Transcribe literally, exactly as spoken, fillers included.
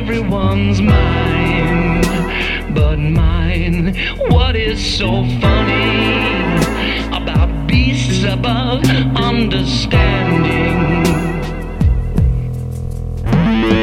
everyone's mind but mine. What is so funny about beasts above understanding?